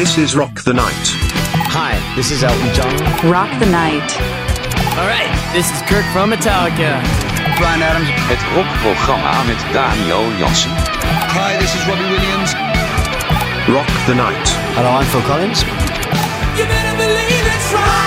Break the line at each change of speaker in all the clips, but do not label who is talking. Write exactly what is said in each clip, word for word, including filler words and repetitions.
This is Rock the Night.
Hi, this is Elton John.
Rock the Night.
All right, this is Kirk from Metallica.
Bryan Adams.
Het rockprogramma met Daniel Jansen.
Hi, this is Robbie Williams.
Rock the Night.
Hello, I'm Phil Collins.
You better believe it's right.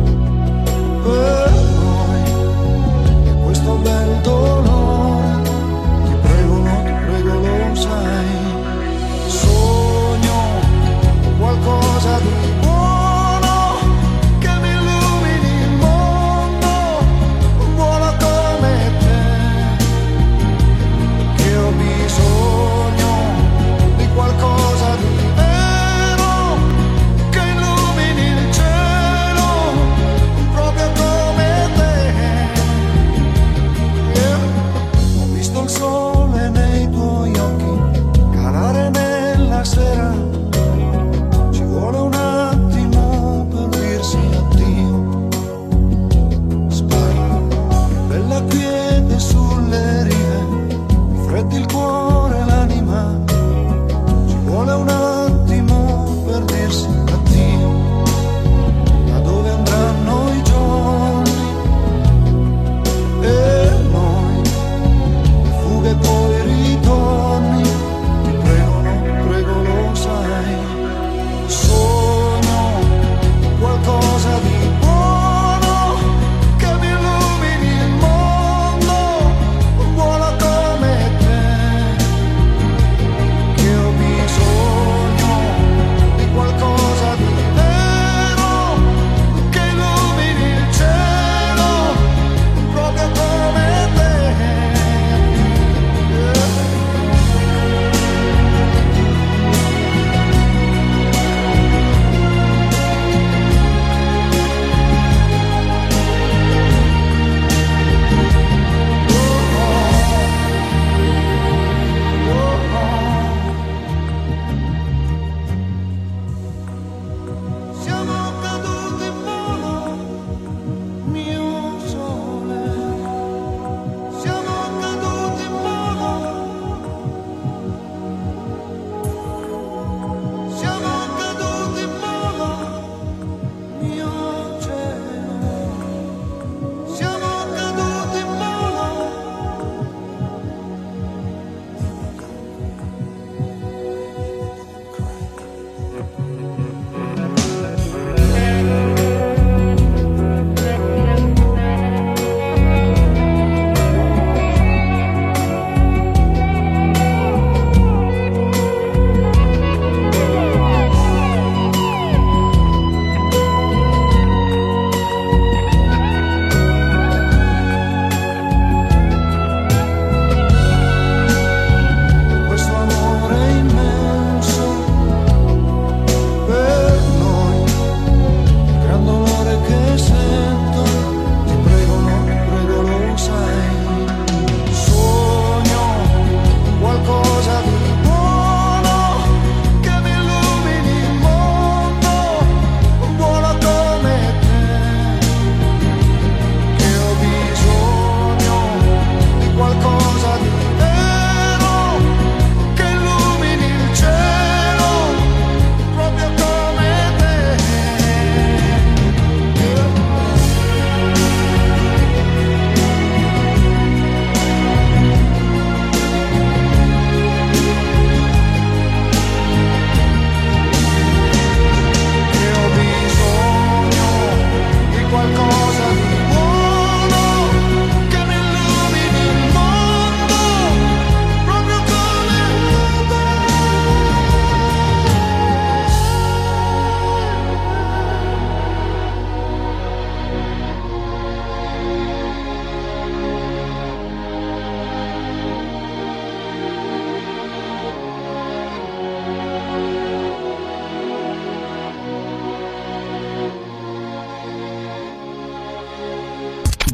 Bel dolore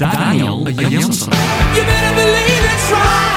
Daniel Jansen.
You better believe it's right.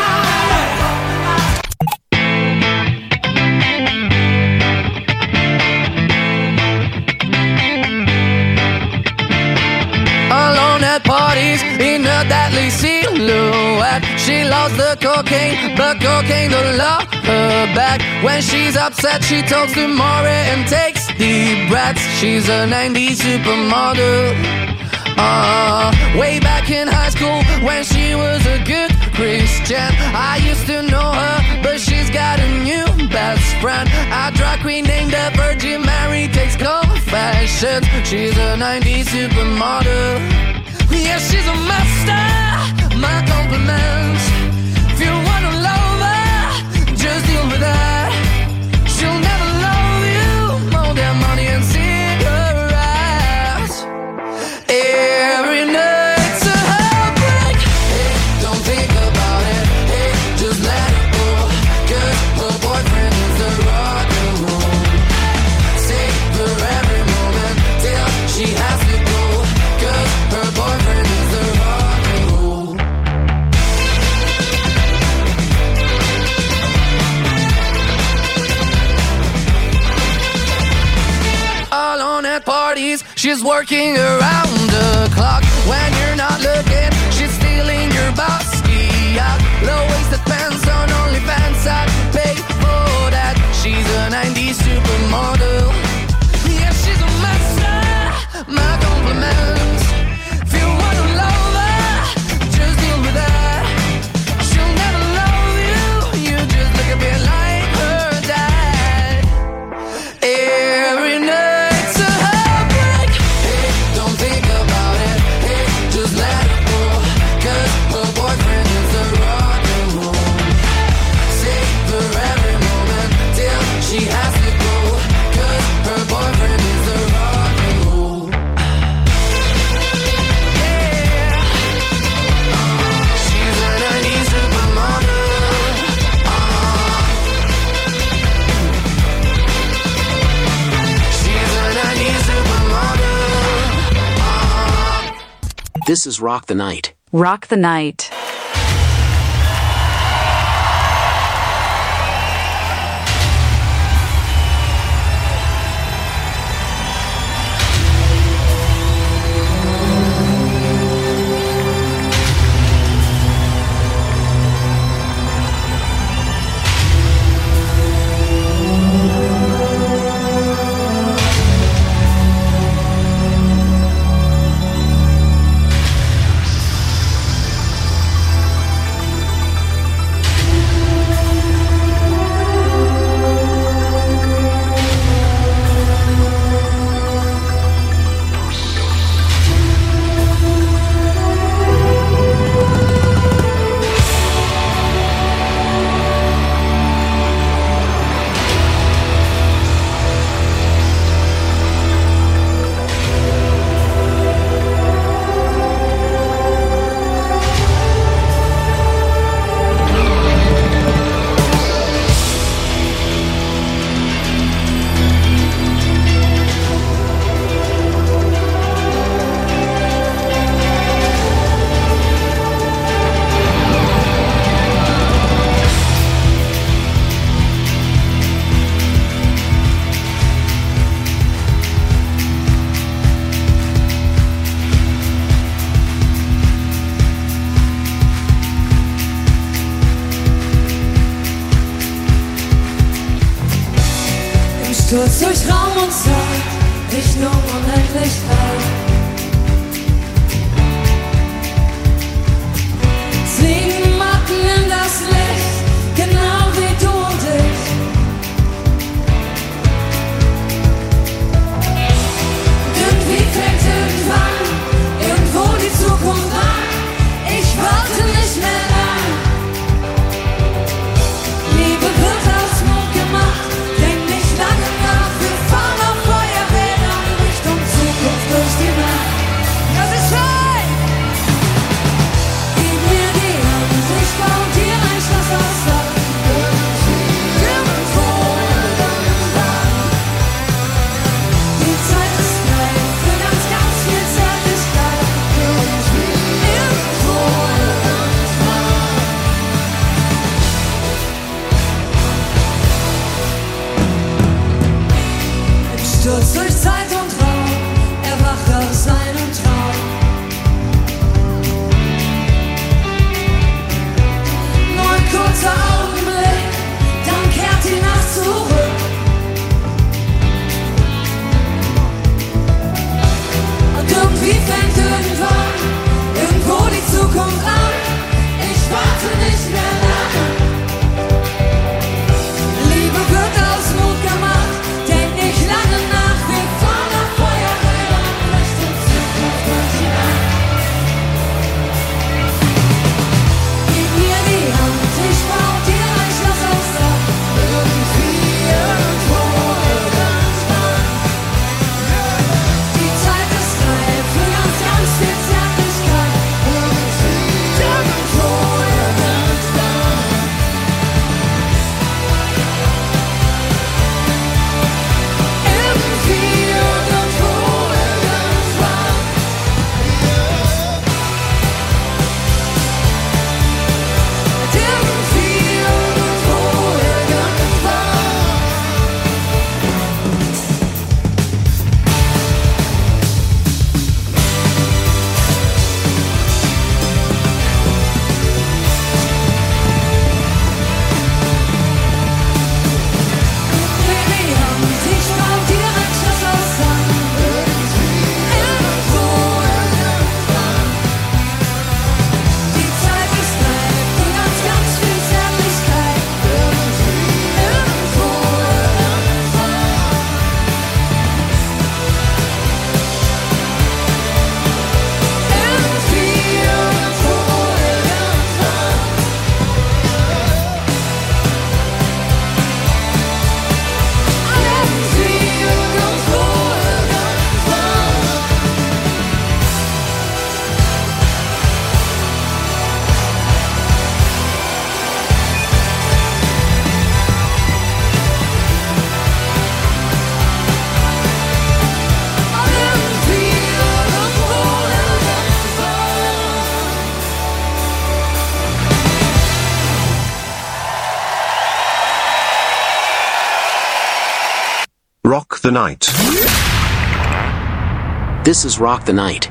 Alone at parties in a deadly silhouette. She loves the cocaine, but cocaine don't love her back. When she's upset, she talks to Maury and takes deep breaths. She's a nineties supermodel. Uh, way back in high school when she was a good Christian, I used to know her, but she's got a new best friend. A drag queen named the Virgin Mary takes confessions. She's a nineties supermodel. Yeah, she's a master. My compliments. If you wanna love her, just deal with her. She'll never love you more than money and cigarettes. Every night's a heartbreak. Hey, don't think about it. Hey, just let it go. 'Cause her boyfriend is the rock and roll. Save her every moment till she has to go. 'Cause her boyfriend is the rock and roll. Alone at parties, she's working around the clock. When you're not looking, she's stealing your bossy out. Low-waisted pants on OnlyFans, I'd pay for that. She's a nineties supermodel. Yeah, she's a master. My compliments. If you wanna love her, just deal with her. She'll never love you. You just look a bit like her dad. Every night's a heartbreak. Hey, don't think about it. Hey, just let it go. 'Cause her boyfriend is a rock and roll. Save her every moment till she has to go. 'Cause her boyfriend is a rock and roll. Yeah. She's a nineties supermodel. She's a nineties supermodel.
This is Rock the Night.
Rock the Night.
Sturz durch Raum und Zeit, Richtung Unendlichkeit. Fliegen Matten in das Licht, genau wie du und ich. Irgendwie fängt irgendwann irgendwo die Zukunft an. Ich warte nicht mehr lang. Liebe wird aus Mut gemacht, denk nicht lange nach. Wir fahren auf Feuerrädern Richtung Zukunft durch die
the Night.
This is Rock the Night.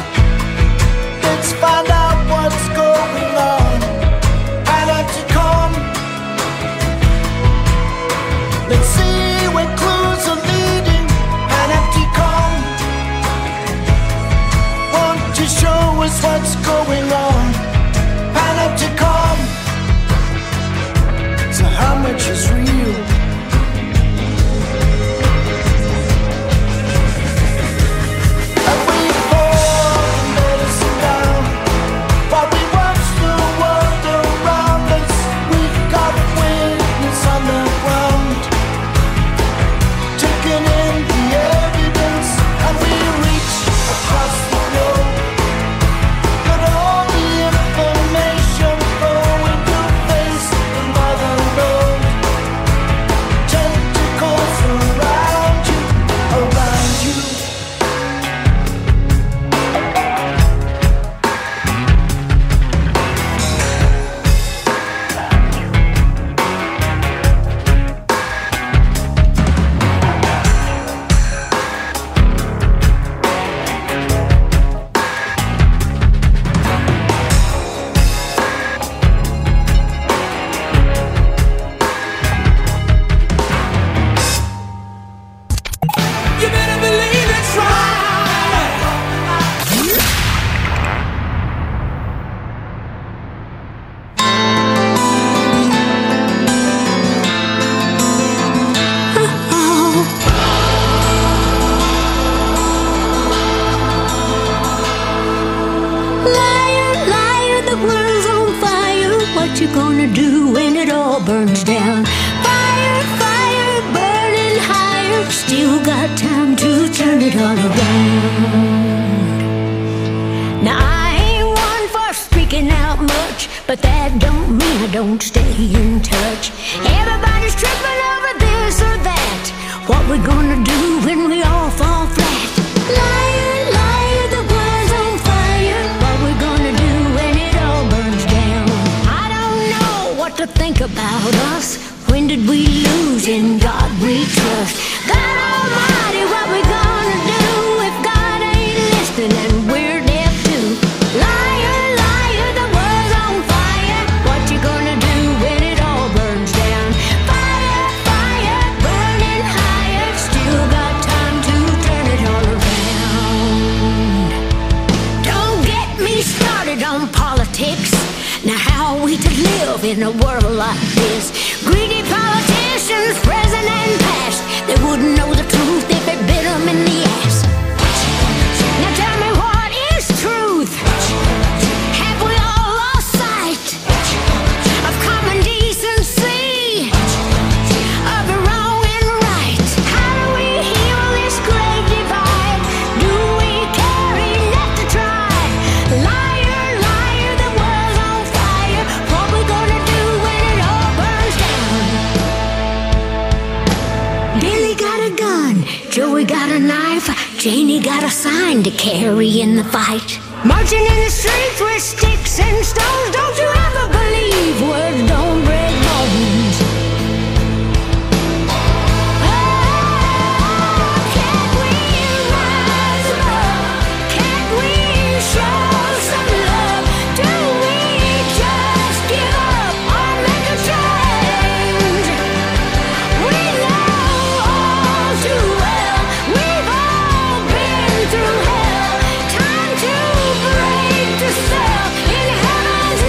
Find out what's going on. I'd have to come. you gonna do when it all burns down? Fire, fire, burning higher. Still got time to turn it all around. Now I ain't one for speaking out much, but that don't mean I don't stay in touch. Everybody's tripping over this or that. What we gonna do when we all fall flat? Liar, liar, the world's on fire. What we gonna do when it all burns down? I don't know what to think about us. When did we lose? In God we trust. God Almighty, what we gonna do if God ain't listening and we're deaf too? Liar, liar, the world's on fire. What you gonna do when it all burns down? Fire, fire, burning higher. Still got time to turn it all around. Don't get me started on politics. Now how are we to live in a world like this? Greedy politicians, present and past, they wouldn't know the truth if it bit them in the ass. Now tell me, what is truth? Have we all lost sight of common decency, of the wrong and right? How do we heal this great divide? Do we carry enough to try? Liar, liar, the world's on fire. What we gonna do when it all burns down? Billy got a gun, Joey got a knife, Janie got a sign to carry in the fight. Marching in the streets with sticks and stones. Don't you ever believe words don't break bones. Oh, can't we rise above? Can't we show some love? Do we just give up or make a change? We know all too well, we've all been through hell. Time to break the cell in heaven's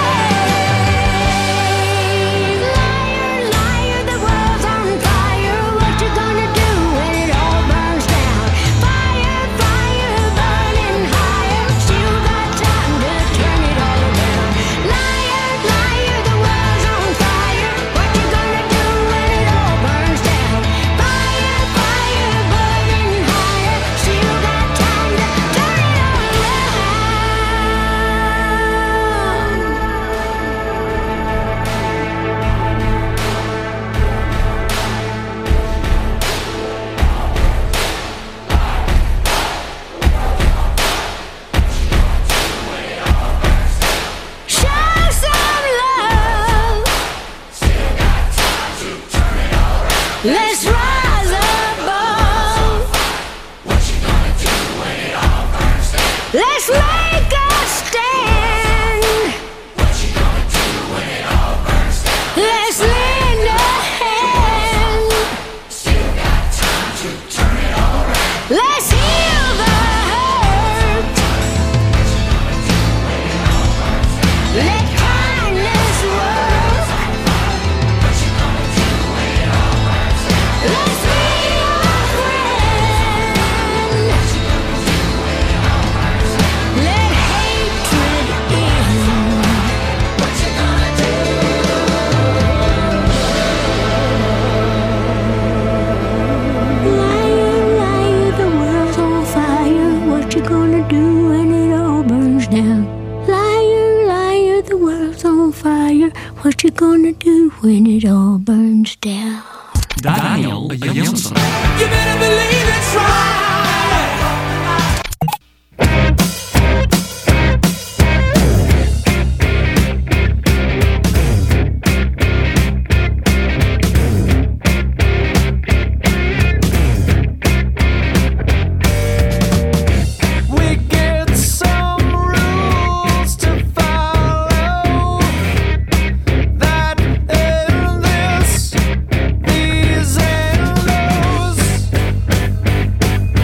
name. Liar, liar, the world's on fire. What you gonna do when it all burns down? Fire, fire, burning higher. Still got time to turn it all around. Liar, liar, the world's on fire. What you gonna do when it all burns down? Fire, fire, burning higher. Still got time to turn it all Show some love. Let's rise above. Let's make a stand. Let's lend a hand. Let's heal the hurt. Let kindness work. Let's be your friend. Let hatred end. What you gonna do? Liar, liar, the world's on fire. What you gonna do when it all burns down? Liar, liar, the world's on fire. What you gonna do when it all burns down?
Daniel Jansson.
You better believe it's right.
We get some rules to follow. That and this, these and those.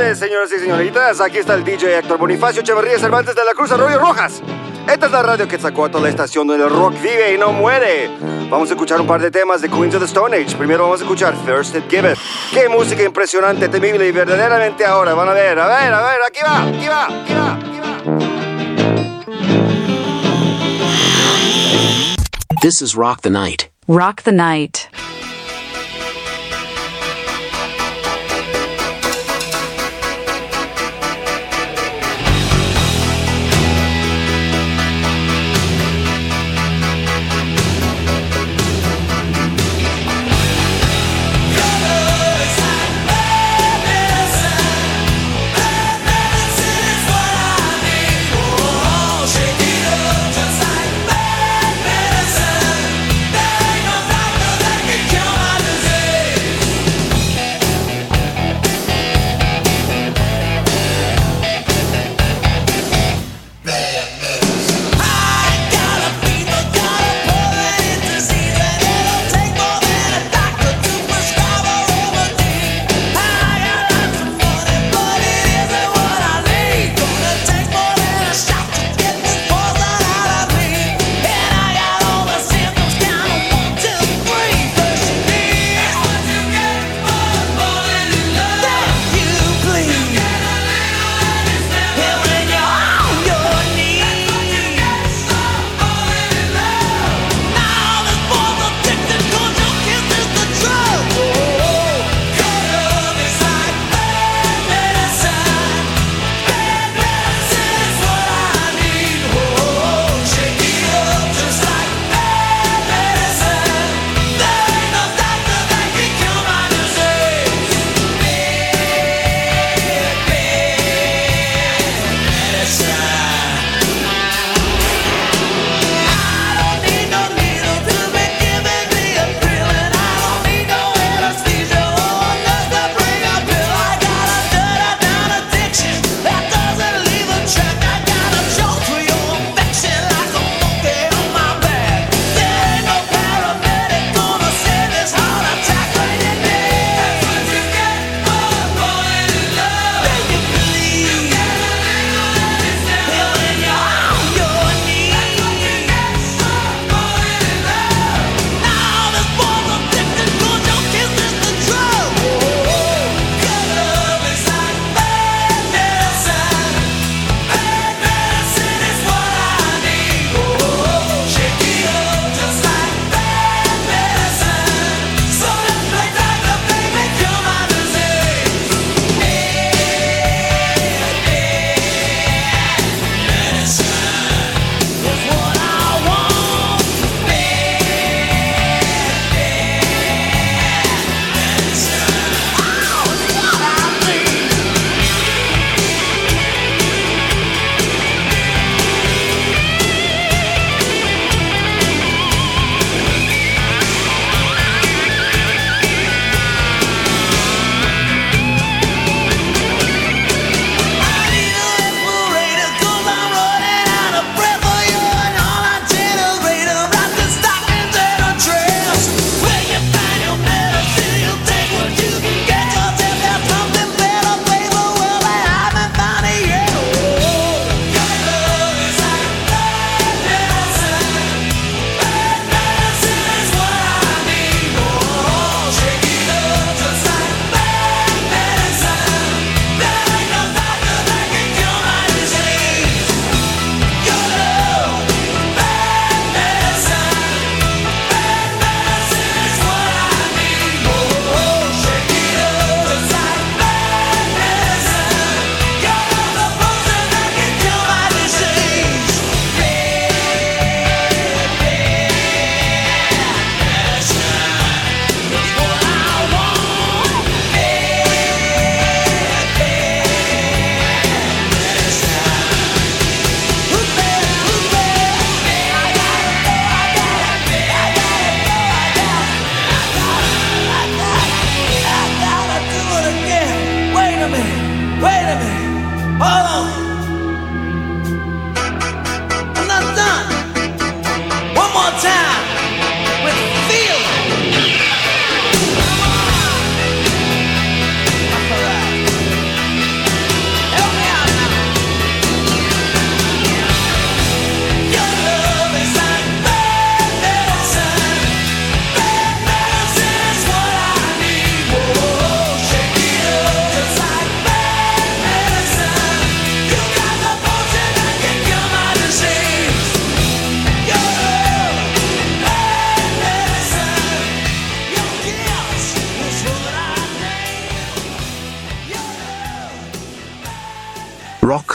tardes, señoras y señoritas. Aquí está el D J Héctor Bonifacio Echeverría Cervantes de la Cruz Arroyo Rojas. Esta es la radio Quetzalcóatl, la estación donde el rock vive y no muere. Vamos a escuchar un par de temas de Queens of the Stone Age. Primero vamos a escuchar First It Give It. Qué música impresionante, temible y verdaderamente ahora. Van a ver, a ver, a ver, aquí va, aquí va, aquí va, aquí va.
This is Rock the Night.
Rock the Night.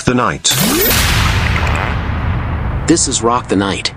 the Night.
This is Rock the Night.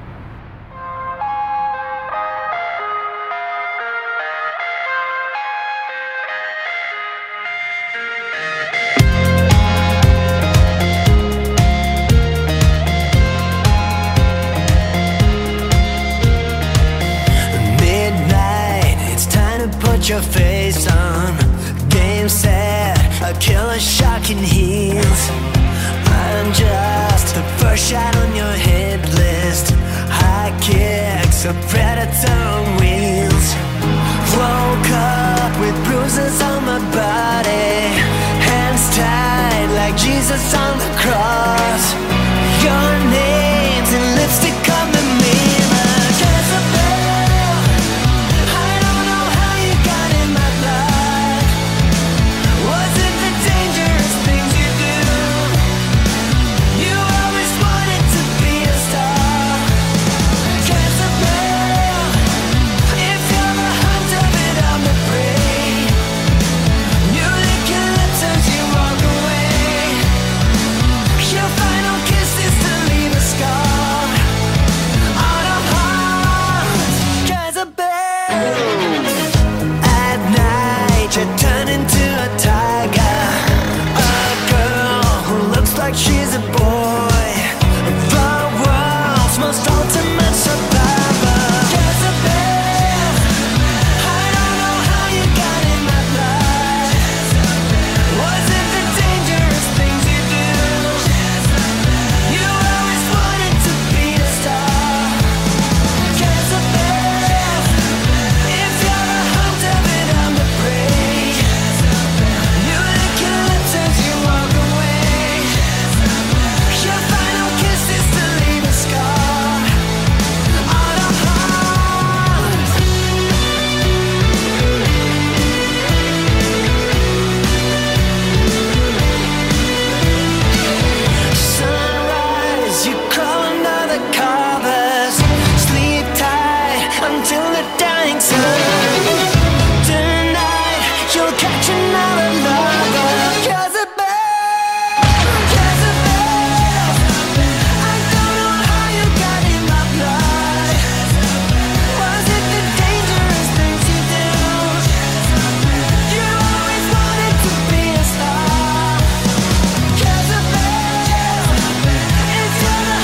Put your face on, game set, a killer shock in heels. I'm just the first shot on your hit list. High kicks, a predator on wheels. Woke up with bruises on my body, hands tied like Jesus on the cross. Your name's in lipstick on the mirror. Jezebel, I don't know how you got in my blood. Was it the dangerous things you do? You always wanted to be a star. Jezebel, if you're the hunt of it, I'm the prey. You lick your lips as you walk away. Your final kiss is to leave a scar on our hearts. Jezebel, at night you turn into a tiger, a girl who looks like she's a boy, the world's most ultimate survivor. Jezebel, I don't know how you got in my blood. Was it the dangerous things you do? You always wanted to be a star. Jezebel, if you're the hunt of it, I'm the prey. You lick your lips as you walk away. Your final kiss is to leave a scar on our hearts. Sunrise, you crawl under the covers. Sleep tight until the dying sun. Tonight, you'll catch another lover. Jezebel, Jezebel, I don't know how you got in my blood. Was it the dangerous things you do? You always wanted to be a star. Jezebel, if you're the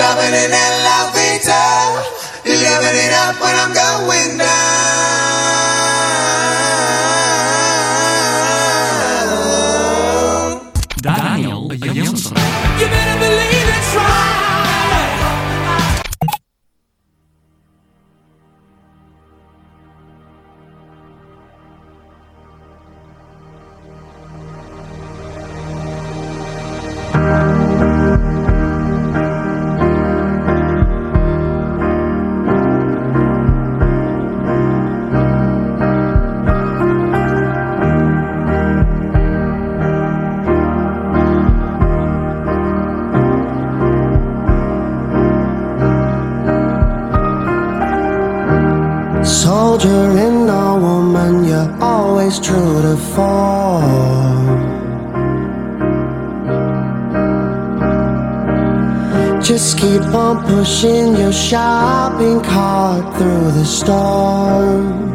loving it and loving it. Living it up when I'm going down.
Daniel Jansson.
You better believe it's right.
Soldier and a woman, you're always true to form. Just keep on pushing your shopping cart through the storm.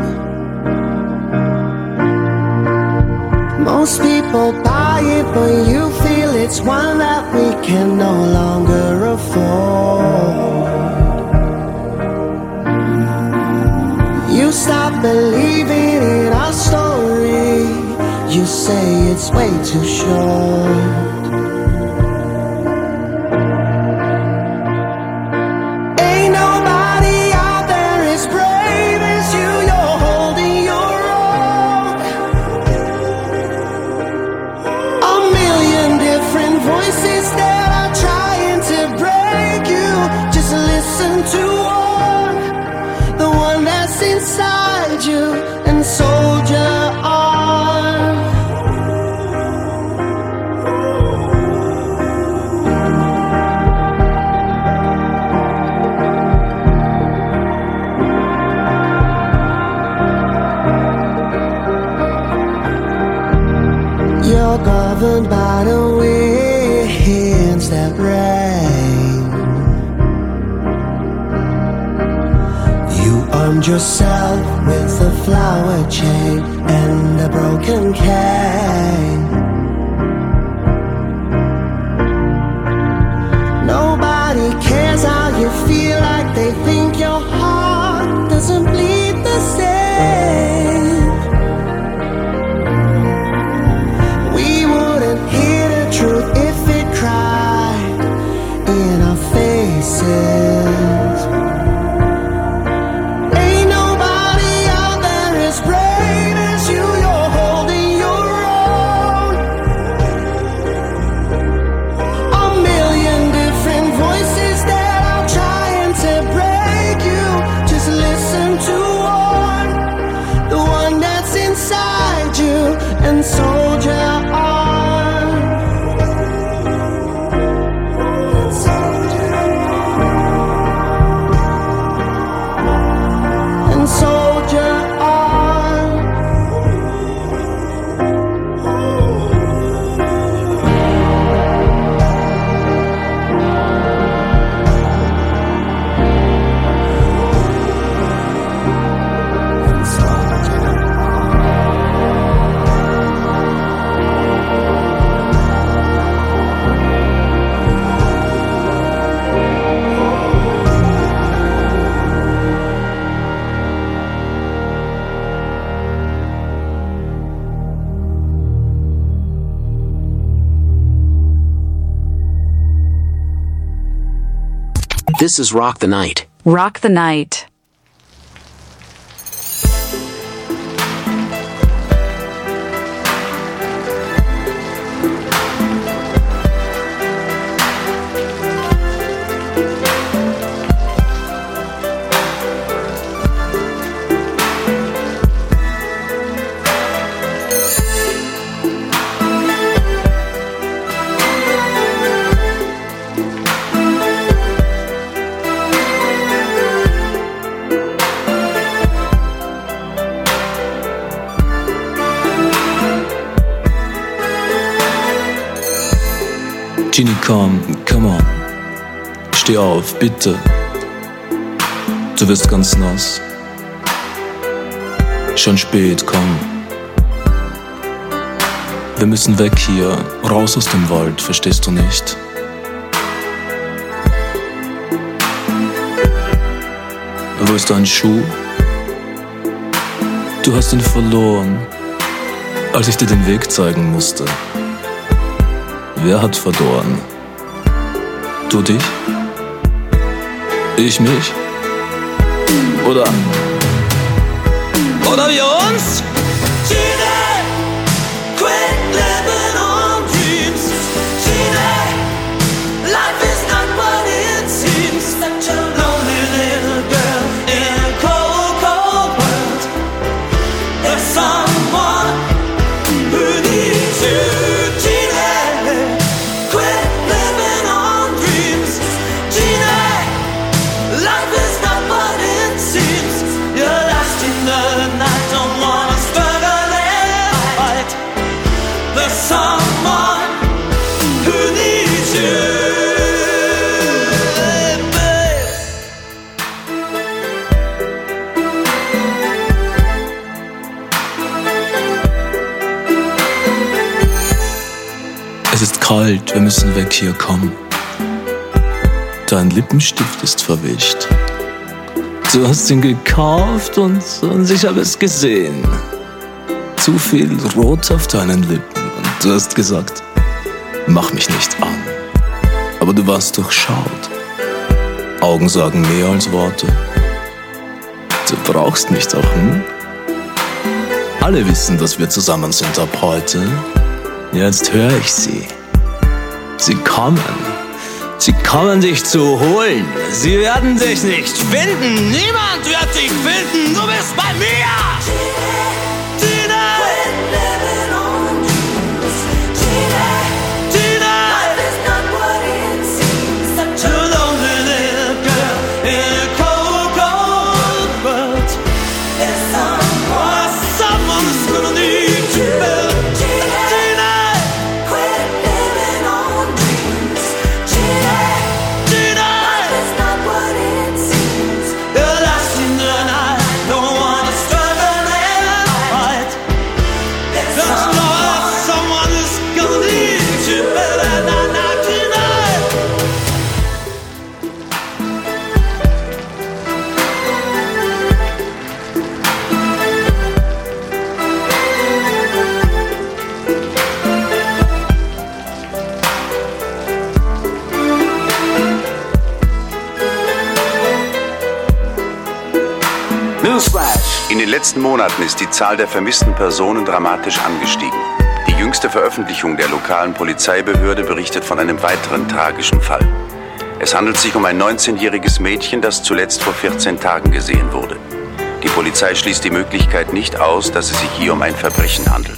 Most people buy it, but you feel it's one that we can no longer afford. You stop believing in our story. You say it's way too short. Ain't nobody out there as brave as you. You're holding your own. A million different voices that are trying to break you. Just listen to one, the one that's inside you, and soldier on. You're governed by the winds that rain. You armed yourself with a flower chain and a broken cane. Nobody cares how you feel, like they think your heart doesn't bleed the same. We wouldn't hear the truth if it cried in our faces. Ain't nobody out there as brave as you. You're holding your own. A million different voices that are trying to break you. Just listen to one, the one that's inside you, and soldier on. Soldier on. And soldier on. And soldier
This is Rock the Night.
Rock the Night.
Genie, komm, come on. Steh auf, bitte. Du wirst ganz nass. Schon spät, komm. Wir müssen weg hier, raus aus dem Wald, verstehst du nicht? Wo ist dein Schuh? Du hast ihn verloren, als ich dir den Weg zeigen musste. Wer hat verloren? Du dich? Ich mich? Oder? Oder wir uns?
Gina, quit living on dreams. Gina, life is not what it seems. Such a lonely little girl in a cold, cold world. There's someone who needs you. Gina, quit living on dreams. Gina, life is not what it seems. You're lost in the night, don't wanna struggle and fight. There's someone who needs you.
Es ist kalt, wir müssen weg hier, komm. Dein Lippenstift ist verwischt. Du hast ihn gekauft und, und ich habe es gesehen. Zu viel Rot auf deinen Lippen und du hast gesagt, mach mich nicht an. Aber du warst durchschaut. Augen sagen mehr als Worte. Du brauchst mich doch, hm? Alle wissen, dass wir zusammen sind ab heute. Jetzt höre ich sie. Sie kommen. Sie kommen dich zu holen. Sie werden dich nicht finden. Niemand wird dich finden. Du bist bei mir. Gina.
Quit living on dreams. Gina, Gina, life is not what it seems. Such a lonely little girl in a cold, cold world. There's someone, someone who's gonna need you. Gina, quit living on dreams. Gina, Gina, life is not what it seems. You're lost in the night, don't wanna struggle and fight. There's someone, someone who's gonna need you better than I tonight.
In den letzten Monaten ist die Zahl der vermissten Personen dramatisch angestiegen. Die jüngste Veröffentlichung der lokalen Polizeibehörde berichtet von einem weiteren tragischen Fall. Es handelt sich um ein neunzehnjähriges Mädchen, das zuletzt vor vierzehn Tagen gesehen wurde. Die Polizei schließt die Möglichkeit nicht aus, dass es sich hier um ein Verbrechen handelt.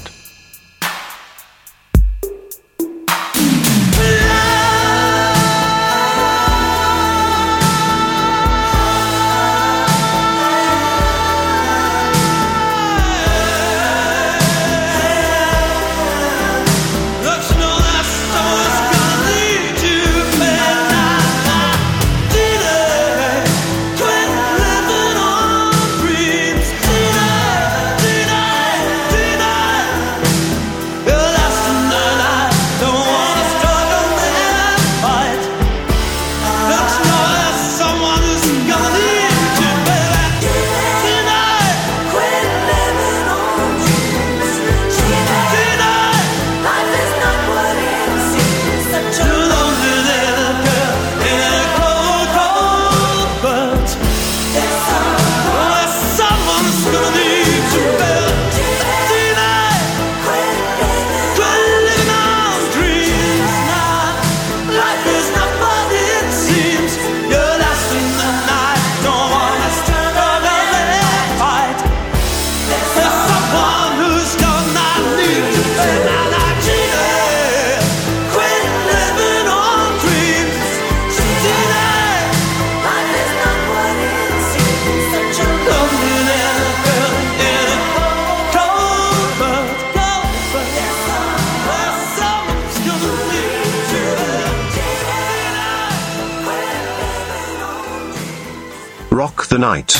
Rock the Night.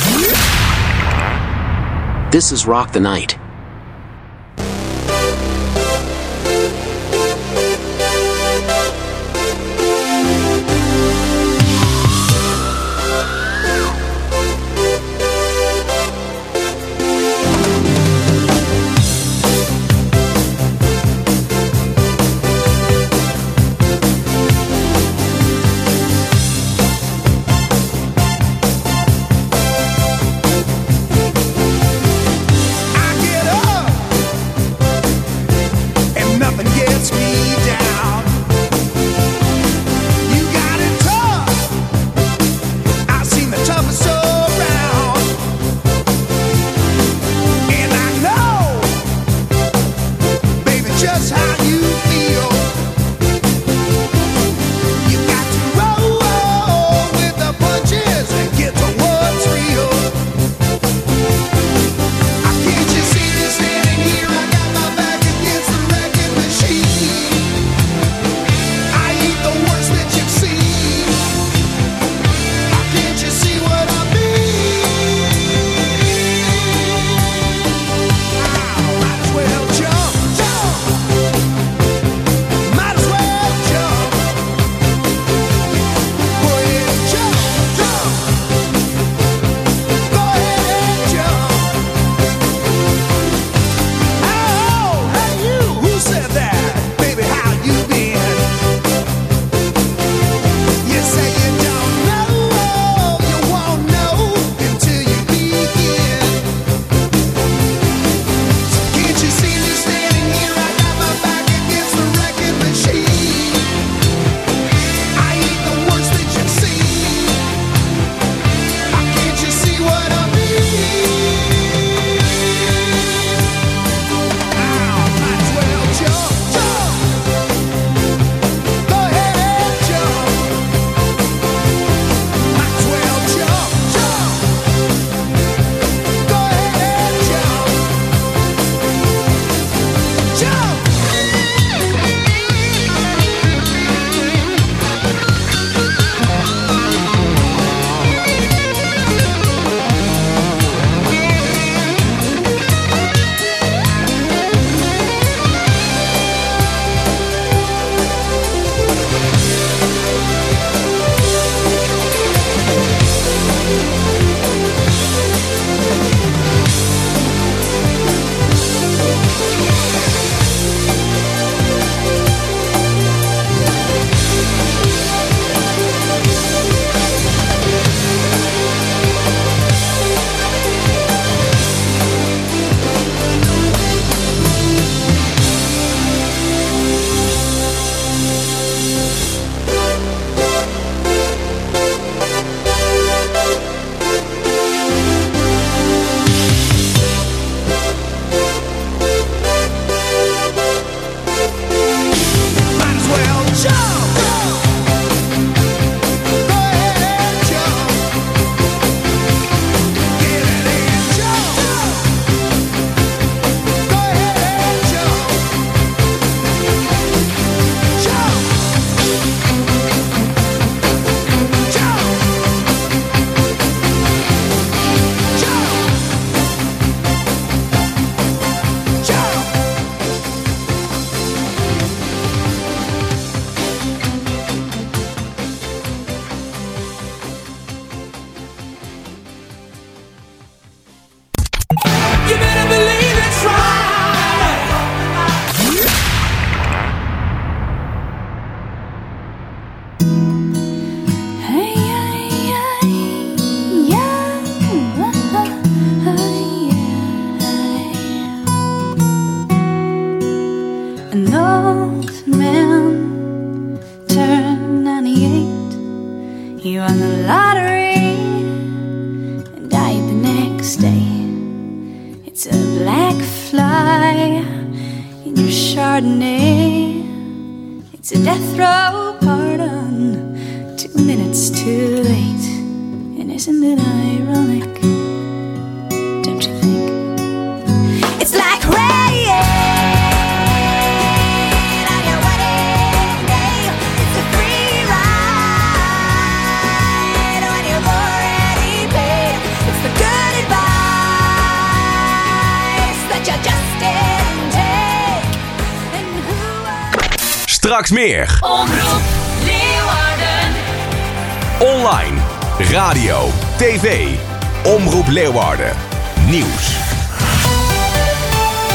This is Rock the Night.
battery and died the next day. It's a black fly in your Chardonnay. It's a death row pardon, two minutes too late. And isn't it ironic? Don't you think? It's like rain on your wedding day. It's a free ride when you've already paid. It's the good advice that you just didn't take. And who
Straks meer.
Omroep Leeuwarden.
Online, radio, tv, Omroep Leeuwarden. Nieuws.